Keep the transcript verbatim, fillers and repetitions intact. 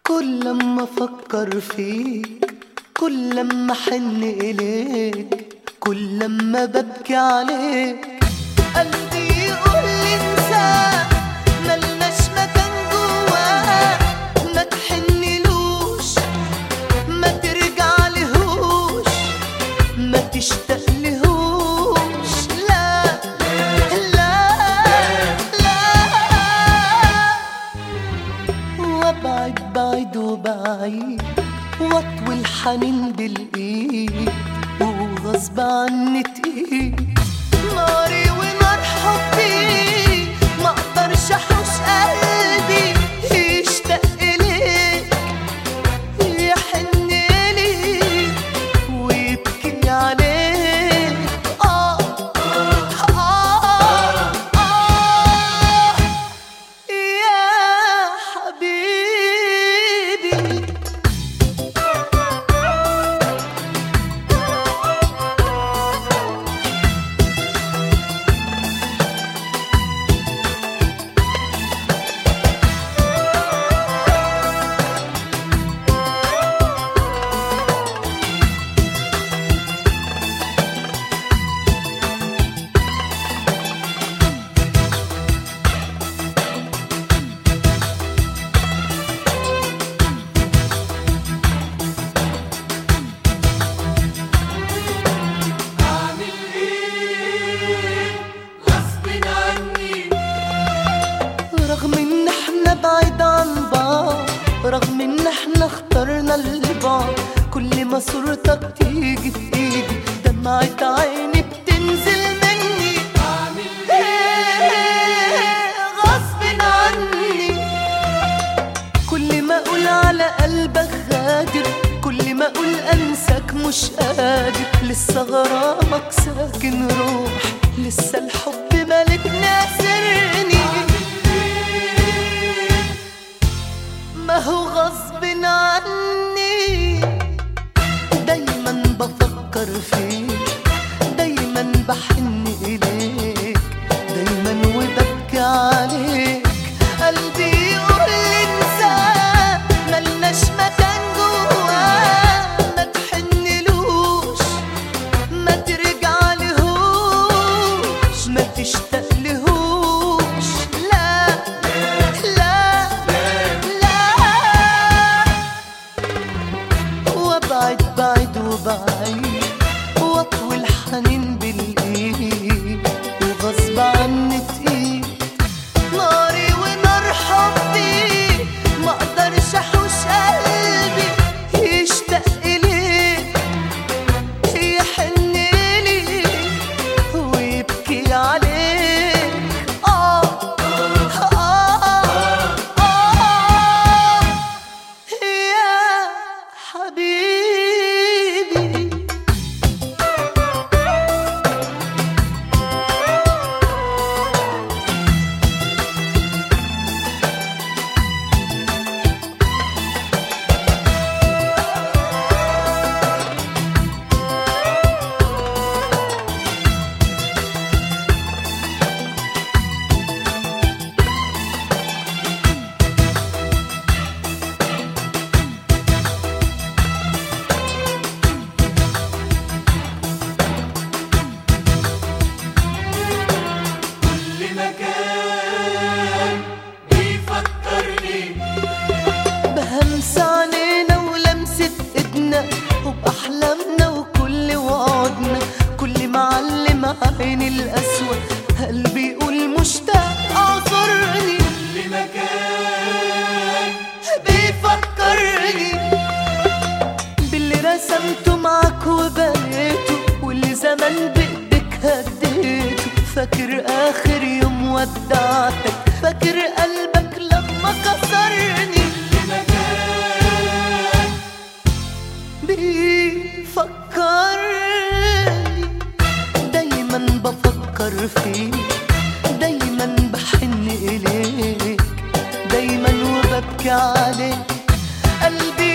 كل لما افكر فيك، كل لما احن اليك، كل لما ببكي عليك، قلبي يقول لي انساه ملناش مكان جواه. ما تحنلوش، ما ترجعلهوش، ما تشتاقلهوش، لا لا لا. وابعد بعيد وبعيد، واطوي الحنين بالايد، وغصب عني تقيل ناري ونار حبي. ما اقدرش احوش قلبي يشتاق اليك، يحن ليك ويبكي عليك. آه آه آه يا حبيبي. رغم ان احنا بعيد عن بعض، رغم ان احنا اخترنا البعض، كل ما صورتك تيجي في ايدي دمعة عيني بتنزل مني. اعمل ايه غصب عني؟ كل ما اقول على قلبك غادر، كل ما اقول انساك مش قادر، لسه غرامك ساكن روحي، لسه الحب مالك ناسرني. ما هو غصب عني، دايما بفكر فيك، دايما بحن إليك، دايما وببكي عليك. قلبي يقول لي انساه ملناش مكان جواه. ما تحنلوش، ما ترجعلهوش، ما تشتاقلهوش، لا لا. وابعد بعيد وبعيد، واطوي الحنين بالايد، وغصب عني تقيل ناري ونار حبي. ما اقدرش احوش قلبي يشتاق اليك، يحن ليك ويبكي عليك. آه آه آه يا حبيبي. بهمس علينا ولمسة ايدنا، وبأحلامنا وكل وعدنا، كل معلم عيني الأسود، قلبي يقول مشتاق اعذرني. كل مكان بيفكرني باللي رسمته معاك وبنيته، واللي زمان بإيدك هديته. فاكر آخر يوم ودعتك، فاكر قلبك لما كسرني. بيفكرني دايما بفكر فيك، دايما بحن إليك، دايما وببكي عليك. قلبي